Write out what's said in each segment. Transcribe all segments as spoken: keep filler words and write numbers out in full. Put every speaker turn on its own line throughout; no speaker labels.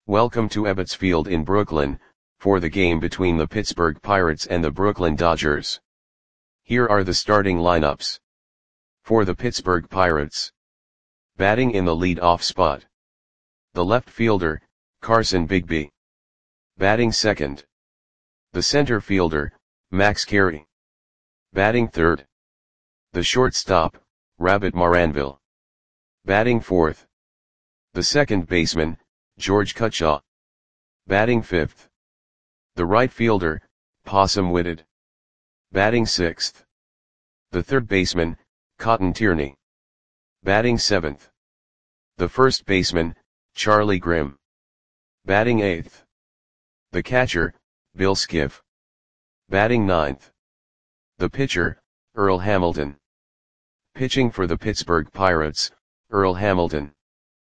Welcome to Ebbets Field in Brooklyn, for the game between the Pittsburgh Pirates and the Brooklyn Dodgers. Here are the starting lineups. For the Pittsburgh Pirates. Batting in the lead-off spot. The left fielder, Carson Bigby. Batting second. The center fielder, Max Carey. Batting third. The shortstop, Rabbit Maranville. Batting fourth. The second baseman, George Cutshaw. Batting fifth. The right fielder, Possum Whitted. Batting sixth. The third baseman, Cotton Tierney. Batting seventh. The first baseman, Charlie Grimm. Batting eighth. The catcher, Bill Skiff. Batting ninth. The pitcher, Earl Hamilton. Pitching for the Pittsburgh Pirates, Earl Hamilton.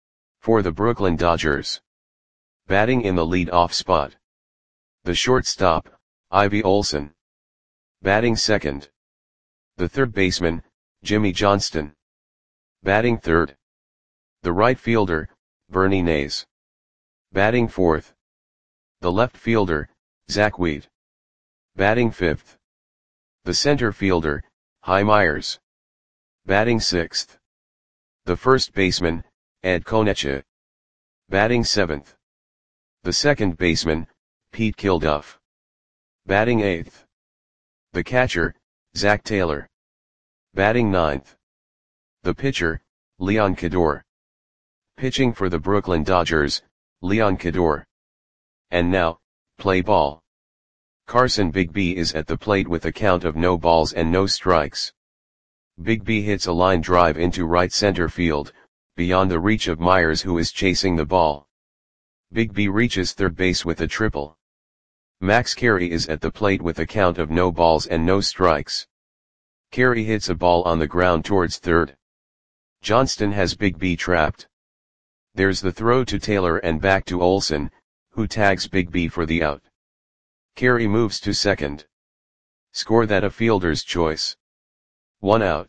For the Brooklyn Dodgers. Batting in the lead-off spot. The shortstop, Ivy Olson. Batting second. The third baseman, Jimmy Johnston. Batting third. The right fielder, Bernie Nays. Batting fourth. The left fielder, Zach Wheat. Batting fifth. The center fielder, Hy Myers. Batting sixth. The first baseman, Ed Konecha. Batting seventh. The second baseman, Pete Kilduff. Batting eighth. The catcher, Zach Taylor. Batting ninth. The pitcher, Leon Cador. Pitching for the Brooklyn Dodgers, Leon Cador. And now, play ball. Carson Bigby is at the plate with a count of no balls and no strikes. Bigby hits a line drive into right center field, beyond the reach of Myers, who is chasing the ball. Bigby reaches third base with a triple. Max Carey is at the plate with a count of no balls and no strikes. Carey hits a ball on the ground towards third. Johnston has Bigby trapped. There's the throw to Taylor and back to Olson, who tags Bigby for the out. Carey moves to second. Score that a fielder's choice. One out.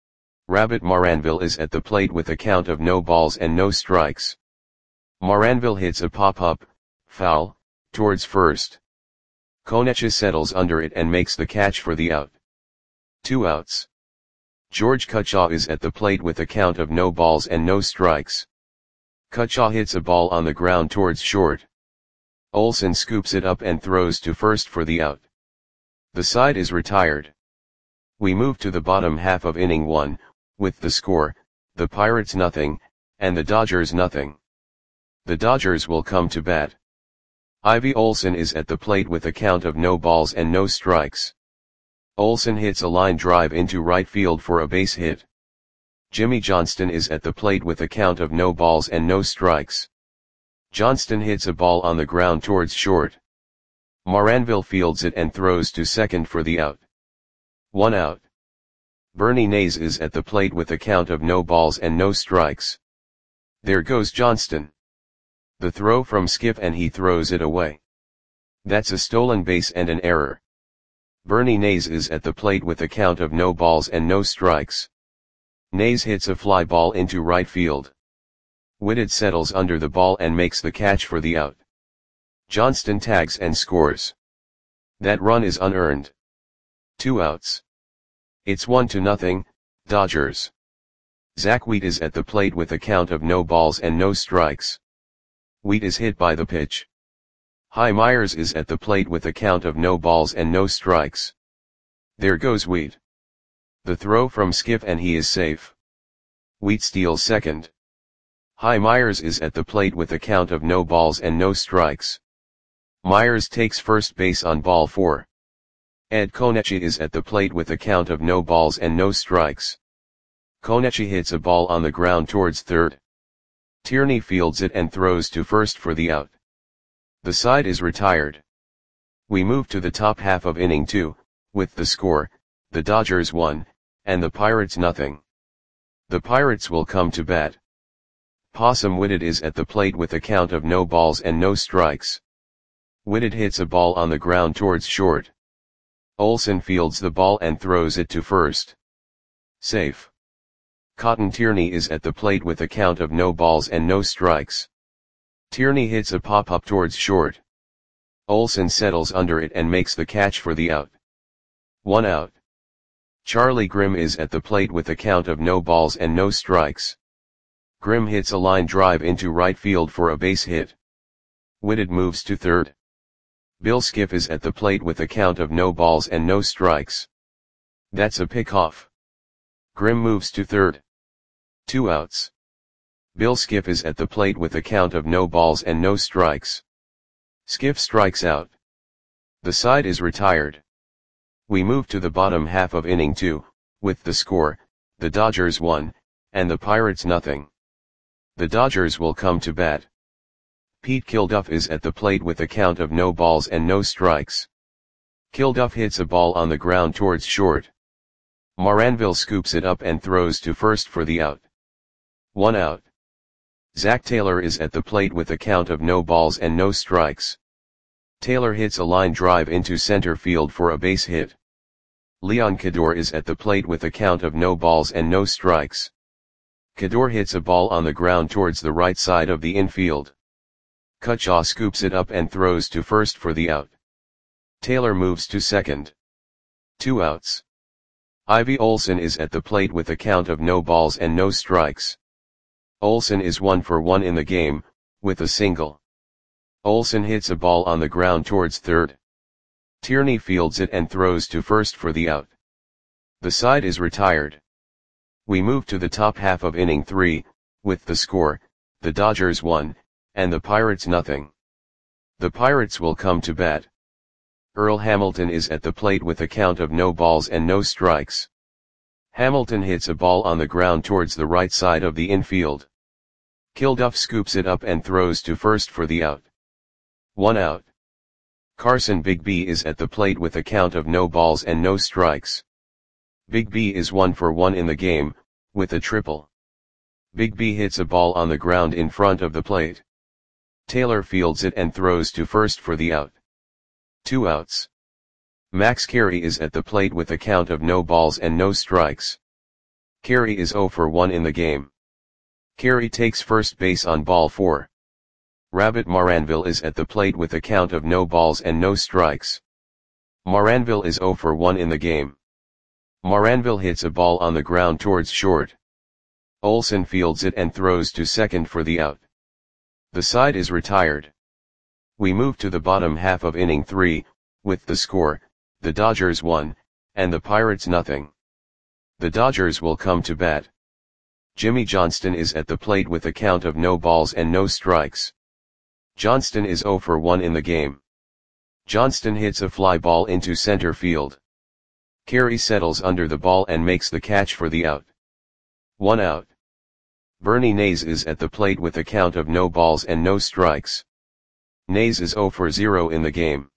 Rabbit Maranville is at the plate with a count of no balls and no strikes. Maranville hits a pop-up, foul, towards first. Konecha settles under it and makes the catch for the out. Two outs. George Cutshaw is at the plate with a count of no balls and no strikes. Cutshaw hits a ball on the ground towards short. Olson scoops it up and throws to first for the out. The side is retired. We move to the bottom half of inning one, with the score, the Pirates nothing, and the Dodgers nothing. The Dodgers will come to bat. Ivy Olson is at the plate with a count of no balls and no strikes. Olson hits a line drive into right field for a base hit. Jimmy Johnston is at the plate with a count of no balls and no strikes. Johnston hits a ball on the ground towards short. Maranville fields it and throws to second for the out. One out. Bernie Nays is at the plate with a count of no balls and no strikes. There goes Johnston. The throw from Skip and he throws it away. That's a stolen base and an error. Bernie Nays is at the plate with a count of no balls and no strikes. Nays hits a fly ball into right field. Whitted settles under the ball and makes the catch for the out. Johnston tags and scores. That run is unearned. Two outs. It's one to nothing, Dodgers. Zach Wheat is at the plate with a count of no balls and no strikes. Wheat is hit by the pitch. Hy Myers is at the plate with a count of no balls and no strikes. There goes Wheat. The throw from Skip and he is safe. Wheat steals second. Hy Myers is at the plate with a count of no balls and no strikes. Myers takes first base on ball four. Ed Konecha is at the plate with a count of no balls and no strikes. Konecha hits a ball on the ground towards third. Tierney fields it and throws to first for the out. The side is retired. We move to the top half of inning two, with the score, the Dodgers one, and the Pirates nothing. The Pirates will come to bat. Possum Whitted is at the plate with a count of no balls and no strikes. Whitted hits a ball on the ground towards short. Olson fields the ball and throws it to first. Safe. Cotton Tierney is at the plate with a count of no balls and no strikes. Tierney hits a pop-up towards short. Olsen settles under it and makes the catch for the out. One out. Charlie Grimm is at the plate with a count of no balls and no strikes. Grimm hits a line drive into right field for a base hit. Whitted moves to third. Bill Skiff is at the plate with a count of no balls and no strikes. That's a pickoff. Grimm moves to third. Two outs. Bill Skiff is at the plate with a count of no balls and no strikes. Skiff strikes out. The side is retired. We move to the bottom half of inning two, with the score, the Dodgers one, and the Pirates nothing. The Dodgers will come to bat. Pete Kilduff is at the plate with a count of no balls and no strikes. Kilduff hits a ball on the ground towards short. Moranville scoops it up and throws to first for the out. One out. Zach Taylor is at the plate with a count of no balls and no strikes. Taylor hits a line drive into center field for a base hit. Leon Cador is at the plate with a count of no balls and no strikes. Cador hits a ball on the ground towards the right side of the infield. Cutchaw scoops it up and throws to first for the out. Taylor moves to second. Two outs. Ivy Olsen is at the plate with a count of no balls and no strikes. Olsen is one for one in the game, with a single. Olsen hits a ball on the ground towards third. Tierney fields it and throws to first for the out. The side is retired. We move to the top half of inning three, with the score, the Dodgers one, and the Pirates nothing. The Pirates will come to bat. Earl Hamilton is at the plate with a count of no balls and no strikes. Hamilton hits a ball on the ground towards the right side of the infield. Kilduff scoops it up and throws to first for the out. One out. Carson Bigby is at the plate with a count of no balls and no strikes. Bigby is one for one in the game, with a triple. Bigby hits a ball on the ground in front of the plate. Taylor fields it and throws to first for the out. Two outs. Max Carey is at the plate with a count of no balls and no strikes. Carey is zero for one in the game. Carey takes first base on ball four. Rabbit Moranville is at the plate with a count of no balls and no strikes. Moranville is zero for one in the game. Moranville hits a ball on the ground towards short. Olsen fields it and throws to second for the out. The side is retired. We move to the bottom half of inning three, with the score, the Dodgers one, and the Pirates nothing. The Dodgers will come to bat. Jimmy Johnston is at the plate with a count of no balls and no strikes. Johnston is zero for one in the game. Johnston hits a fly ball into center field. Carey settles under the ball and makes the catch for the out. One out. Bernie Nays is at the plate with a count of no balls and no strikes. Nays is zero for zero in the game.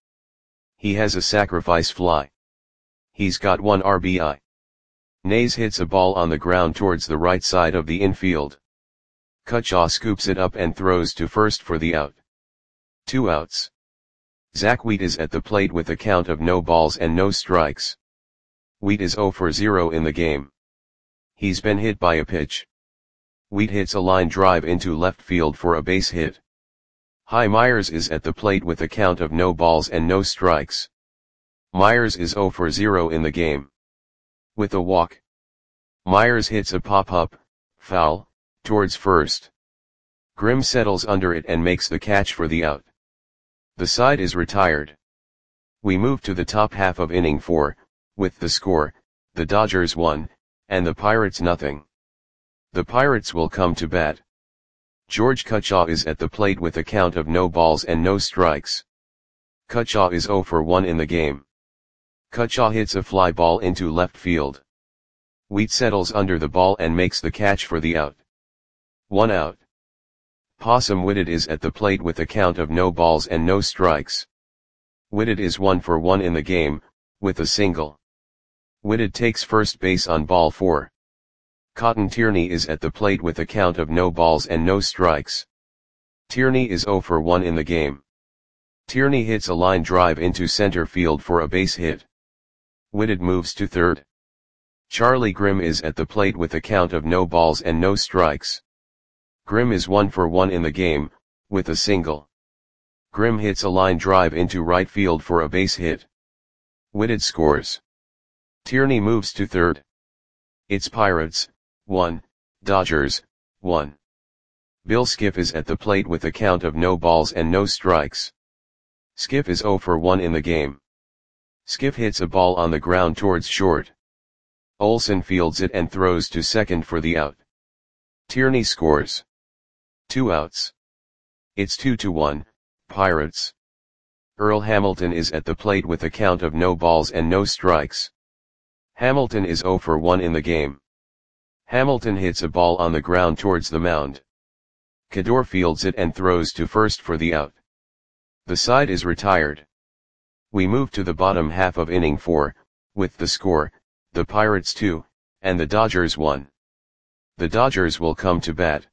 He has a sacrifice fly. He's got one R B I. Nays hits a ball on the ground towards the right side of the infield. Cutchaw scoops it up and throws to first for the out. Two outs. Zach Wheat is at the plate with a count of no balls and no strikes. Wheat is zero for zero in the game. He's been hit by a pitch. Wheat hits a line drive into left field for a base hit. Hy Myers is at the plate with a count of no balls and no strikes. Myers is zero for zero in the game. With a walk. Myers hits a pop-up, foul, towards first. Grimm settles under it and makes the catch for the out. The side is retired. We move to the top half of inning four, with the score, the Dodgers one, and the Pirates nothing. The Pirates will come to bat. George Cutchaw is at the plate with a count of no balls and no strikes. Cutchaw is zero for one in the game. Cutchaw hits a fly ball into left field. Wheat settles under the ball and makes the catch for the out. One out. Possum Whitted is at the plate with a count of no balls and no strikes. Whitted is one for one in the game, with a single. Whitted takes first base on ball four. Cotton Tierney is at the plate with a count of no balls and no strikes. Tierney is zero for one in the game. Tierney hits a line drive into center field for a base hit. Whitted moves to third. Charlie Grimm is at the plate with a count of no balls and no strikes. Grimm is one for one in the game, with a single. Grimm hits a line drive into right field for a base hit. Whitted scores. Tierney moves to third. It's Pirates, one, Dodgers, one. Bill Skiff is at the plate with a count of no balls and no strikes. Skiff is oh for one in the game. Skiff hits a ball on the ground towards short. Olson fields it and throws to second for the out. Tierney scores. Two outs. It's two to one, Pirates. Earl Hamilton is at the plate with a count of no balls and no strikes. Hamilton is oh for one in the game. Hamilton hits a ball on the ground towards the mound. Kador fields it and throws to first for the out. The side is retired. We move to the bottom half of inning four, with the score, the Pirates two, and the Dodgers one. The Dodgers will come to bat.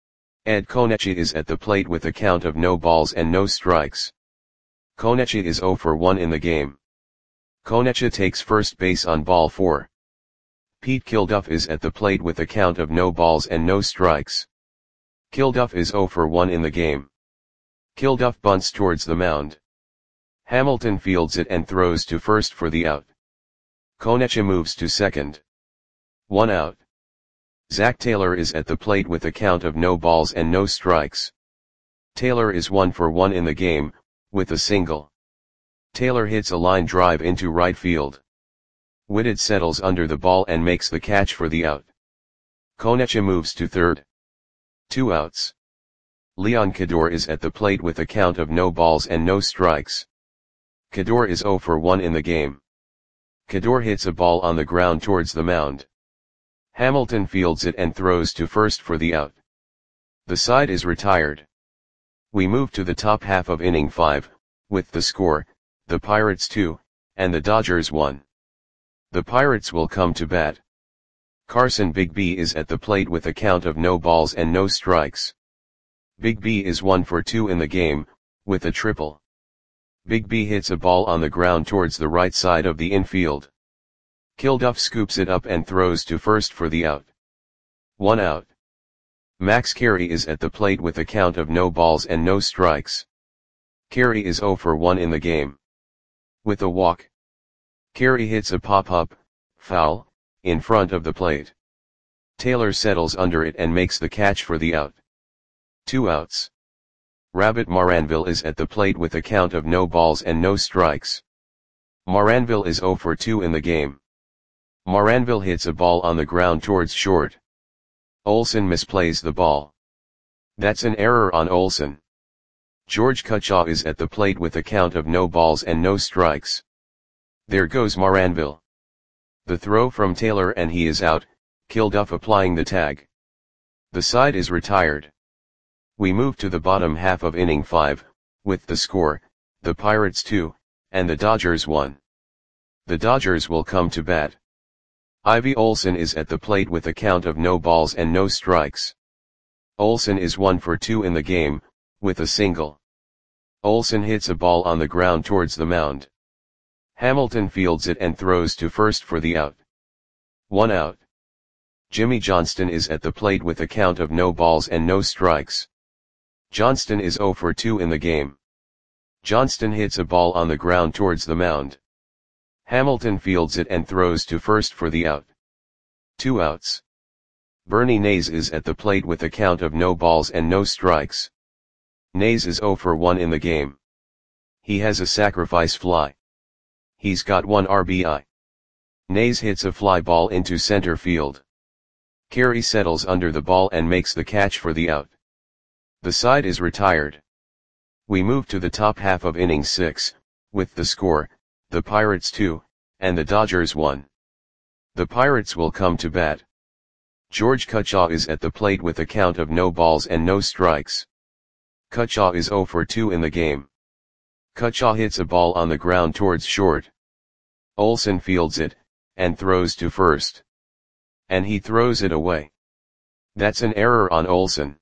Ed Konechi is at the plate with a count of no balls and no strikes. Konechi is oh for one in the game. Konechi takes first base on ball four. Pete Kilduff is at the plate with a count of no balls and no strikes. Kilduff is oh for one in the game. Kilduff bunts towards the mound. Hamilton fields it and throws to first for the out. Konechi moves to second. One out. Zach Taylor is at the plate with a count of no balls and no strikes. Taylor is one for one in the game, with a single. Taylor hits a line drive into right field. Whitted settles under the ball and makes the catch for the out. Konechi moves to third. Two outs. Leon Kador is at the plate with a count of no balls and no strikes. Kador is oh for one in the game. Kador hits a ball on the ground towards the mound. Hamilton fields it and throws to first for the out. The side is retired. We move to the top half of inning five, with the score, the Pirates two, and the Dodgers one. The Pirates will come to bat. Carson Big B is at the plate with a count of no balls and no strikes. Big B is one for two in the game, with a triple. Big B hits a ball on the ground towards the right side of the infield. Kilduff scoops it up and throws to first for the out. One out. Max Carey is at the plate with a count of no balls and no strikes. Carey is oh for one in the game. With a walk. Carey hits a pop-up, foul, in front of the plate. Taylor settles under it and makes the catch for the out. Two outs. Rabbit Maranville is at the plate with a count of no balls and no strikes. Maranville is oh for two in the game. Maranville hits a ball on the ground towards short. Olson misplays the ball. That's an error on Olson. George Cutchaw is at the plate with a count of no balls and no strikes. There goes Maranville. The throw from Taylor and he is out, Kilduff applying the tag. The side is retired. We move to the bottom half of inning five, with the score, the Pirates two, and the Dodgers one. The Dodgers will come to bat. Ivy Olson is at the plate with a count of no balls and no strikes. Olson is one for two in the game, with a single. Olson hits a ball on the ground towards the mound. Hamilton fields it and throws to first for the out. One out. Jimmy Johnston is at the plate with a count of no balls and no strikes. Johnston is oh for two in the game. Johnston hits a ball on the ground towards the mound. Hamilton fields it and throws to first for the out. Two outs. Bernie Nays is at the plate with a count of no balls and no strikes. Nays is oh for one in the game. He has a sacrifice fly. He's got one R B I. Nays hits a fly ball into center field. Carey settles under the ball and makes the catch for the out. The side is retired. We move to the top half of inning six, with the score, the Pirates two, and the Dodgers one. The Pirates will come to bat. George Cutchaw is at the plate with a count of no balls and no strikes. Cutchaw is oh for two in the game. Cutchaw hits a ball on the ground towards short. Olson fields it, and throws to first. And he throws it away. That's an error on Olson.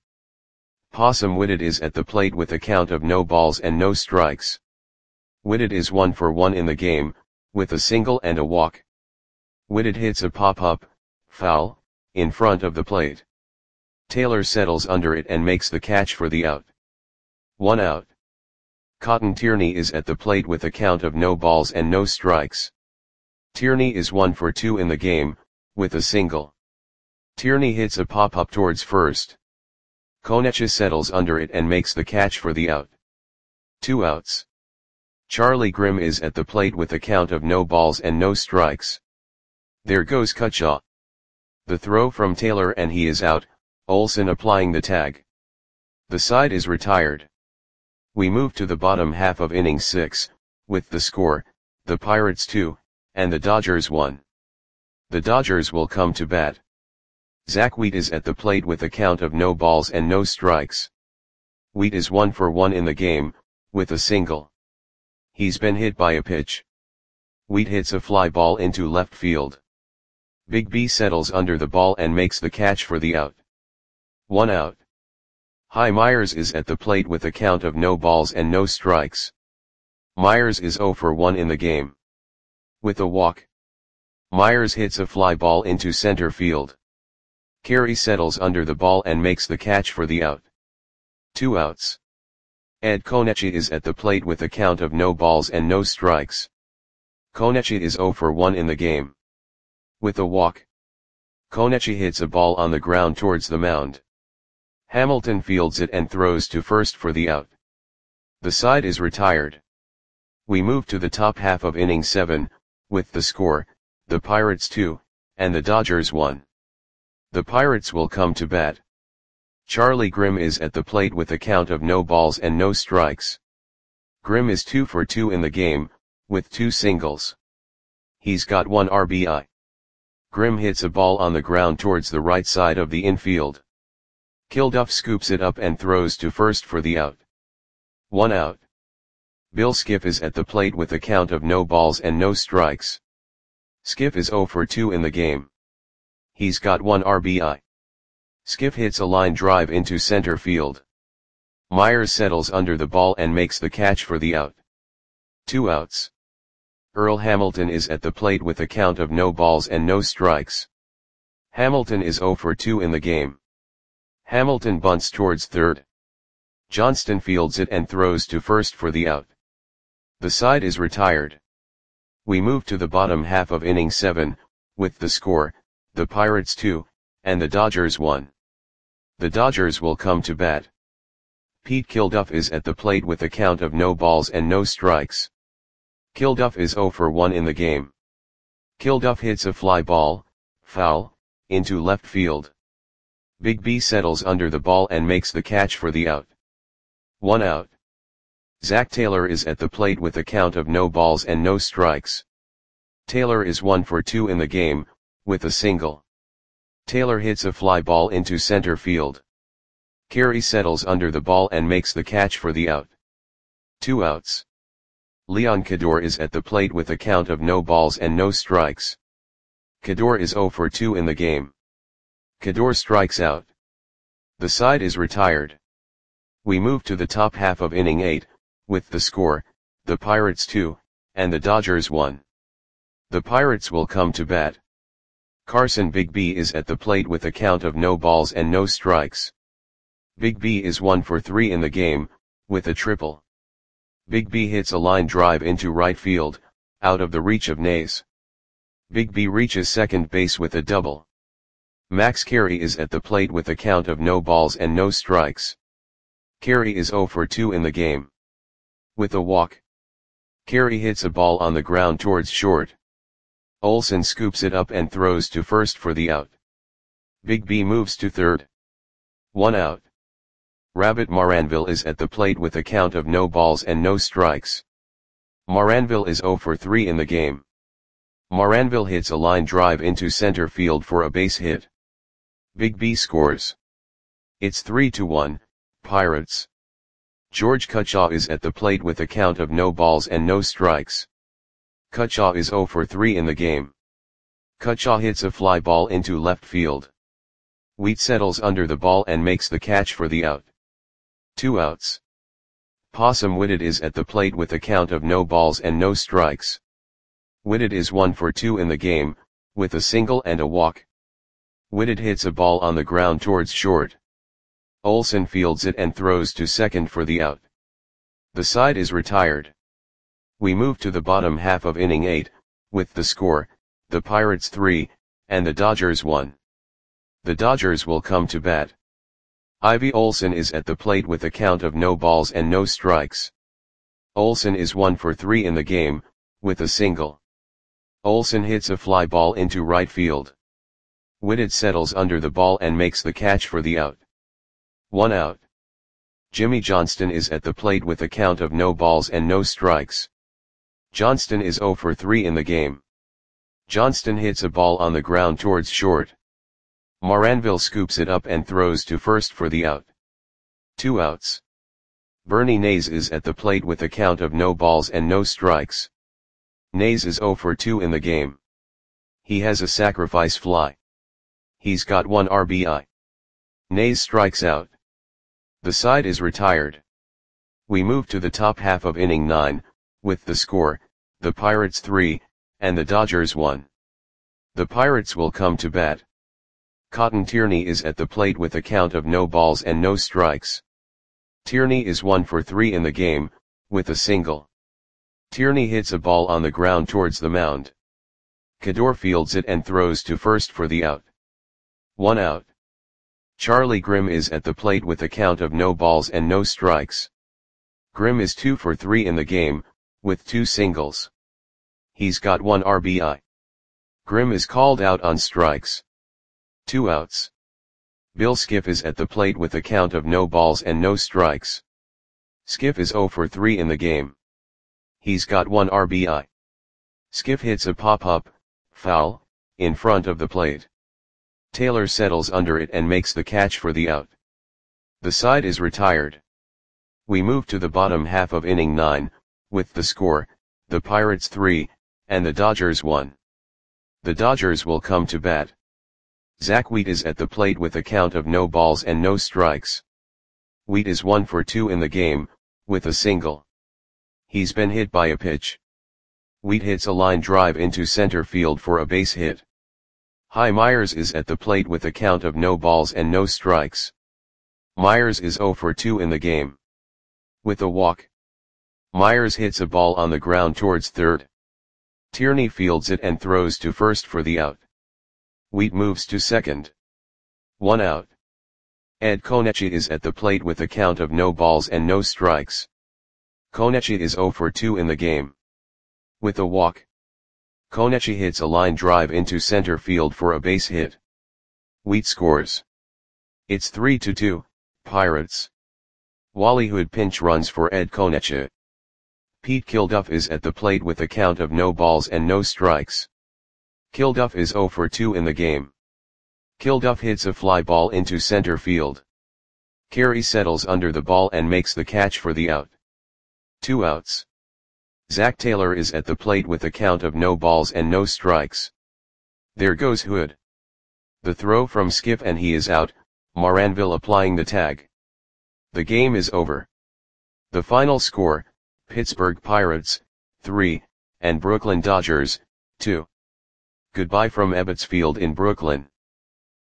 Possum Whitted is at the plate with a count of no balls and no strikes. Whitted is one for one in the game, with a single and a walk. Whitted hits a pop-up, foul, in front of the plate. Taylor settles under it and makes the catch for the out. One out. Cotton Tierney is at the plate with a count of no balls and no strikes. Tierney is one for two in the game, with a single. Tierney hits a pop-up towards first. Konecha settles under it and makes the catch for the out. Two outs. Charlie Grimm is at the plate with a count of no balls and no strikes. There goes Kershaw. The throw from Taylor and he is out, Olson applying the tag. The side is retired. We move to the bottom half of inning six, with the score, the Pirates two, and the Dodgers one. The Dodgers will come to bat. Zach Wheat is at the plate with a count of no balls and no strikes. Wheat is one for one in the game, with a single. He's been hit by a pitch. Wheat hits a fly ball into left field. Big B settles under the ball and makes the catch for the out. One out. Hy Myers is at the plate with a count of no balls and no strikes. Myers is zero for one in the game. With a walk. Myers hits a fly ball into center field. Carey settles under the ball and makes the catch for the out. Two outs. Ed Konecha is at the plate with a count of no balls and no strikes. Konecha is zero for one in the game. With a walk. Konecha hits a ball on the ground towards the mound. Hamilton fields it and throws to first for the out. The side is retired. We move to the top half of inning seven, with the score, the Pirates two, and the Dodgers one. The Pirates will come to bat. Charlie Grimm is at the plate with a count of no balls and no strikes. Grimm is two for two in the game, with two singles. He's got one R B I. Grimm hits a ball on the ground towards the right side of the infield. Kilduff scoops it up and throws to first for the out. One out. Bill Skiff is at the plate with a count of no balls and no strikes. Skiff is zero for two in the game. He's got one R B I. Skiff hits a line drive into center field. Myers settles under the ball and makes the catch for the out. Two outs. Earl Hamilton is at the plate with a count of no balls and no strikes. Hamilton is zero for two in the game. Hamilton bunts towards third. Johnston fields it and throws to first for the out. The side is retired. We move to the bottom half of inning seven, with the score, the Pirates two, and the Dodgers one. The Dodgers will come to bat. Pete Kilduff is at the plate with a count of no balls and no strikes. Kilduff is zero for one in the game. Kilduff hits a fly ball, foul, into left field. Big B settles under the ball and makes the catch for the out. One out. Zach Taylor is at the plate with a count of no balls and no strikes. Taylor is one for two in the game, with a single. Taylor hits a fly ball into center field. Carey settles under the ball and makes the catch for the out. Two outs. Leon Cador is at the plate with a count of no balls and no strikes. Cador is zero for two in the game. Cador strikes out. The side is retired. We move to the top half of inning eight, with the score, the Pirates two, and the Dodgers one. The Pirates will come to bat. Carson Big B is at the plate with a count of no balls and no strikes. Big B is one for three in the game, with a triple. Big B hits a line drive into right field, out of the reach of Nays. Big B reaches second base with a double. Max Carey is at the plate with a count of no balls and no strikes. Carey is zero for two in the game. With a walk. Carey hits a ball on the ground towards short. Olson scoops it up and throws to first for the out. Big B moves to third. One out. Rabbit Maranville is at the plate with a count of no balls and no strikes. Maranville is zero for three in the game. Maranville hits a line drive into center field for a base hit. Big B scores. It's three to one, Pirates. George Kershaw is at the plate with a count of no balls and no strikes. Kershaw is zero for three in the game. Kershaw hits a fly ball into left field. Wheat settles under the ball and makes the catch for the out. Two outs. Possum Whitted is at the plate with a count of no balls and no strikes. Whitted is one for two in the game, with a single and a walk. Whitted hits a ball on the ground towards short. Olson fields it and throws to second for the out. The side is retired. We move to the bottom half of inning eight, with the score, the Pirates three, and the Dodgers one. The Dodgers will come to bat. Ivy Olson is at the plate with a count of no balls and no strikes. Olson is one for three in the game, with a single. Olson hits a fly ball into right field. Whitted settles under the ball and makes the catch for the out. One out. Jimmy Johnston is at the plate with a count of no balls and no strikes. Johnston is zero for three in the game. Johnston hits a ball on the ground towards short. Moranville scoops it up and throws to first for the out. Two outs. Bernie Nays is at the plate with a count of no balls and no strikes. Nays is zero for two in the game. He has a sacrifice fly. He's got one R B I. Nays strikes out. The side is retired. We move to the top half of inning nine, with the score, the Pirates three, and the Dodgers one. The Pirates will come to bat. Cotton Tierney is at the plate with a count of no balls and no strikes. Tierney is one for three in the game, with a single. Tierney hits a ball on the ground towards the mound. Cador fields it and throws to first for the out. One out. Charlie Grimm is at the plate with a count of no balls and no strikes. Grimm is two for three in the game, with two singles. He's got one R B I. Grimm is called out on strikes. Two outs. Bill Skiff is at the plate with a count of no balls and no strikes. Skiff is zero for three in the game. He's got one R B I. Skiff hits a pop-up, foul, in front of the plate. Taylor settles under it and makes the catch for the out. The side is retired. We move to the bottom half of inning nine, with the score, the Pirates three, and the Dodgers one. The Dodgers will come to bat. Zach Wheat is at the plate with a count of no balls and no strikes. Wheat is one for two in the game, with a single. He's been hit by a pitch. Wheat hits a line drive into center field for a base hit. Hy Myers is at the plate with a count of no balls and no strikes. Myers is zero for two in the game. With a walk. Myers hits a ball on the ground towards third. Tierney fields it and throws to first for the out. Wheat moves to second. One out. Ed Konechi is at the plate with a count of no balls and no strikes. Konechi is zero for two in the game. With a walk. Konechi hits a line drive into center field for a base hit. Wheat scores. It's three to two, Pirates. Wally Hood pinch runs for Ed Konechi. Pete Kilduff is at the plate with a count of no balls and no strikes. Kilduff is zero for two in the game. Kilduff hits a fly ball into center field. Carey settles under the ball and makes the catch for the out. Two outs. Zach Taylor is at the plate with a count of no balls and no strikes. There goes Hood. The throw from Skiff and he is out, Moranville applying the tag. The game is over. The final score, Pittsburgh Pirates, three, and Brooklyn Dodgers, two. Goodbye from Ebbets Field in Brooklyn.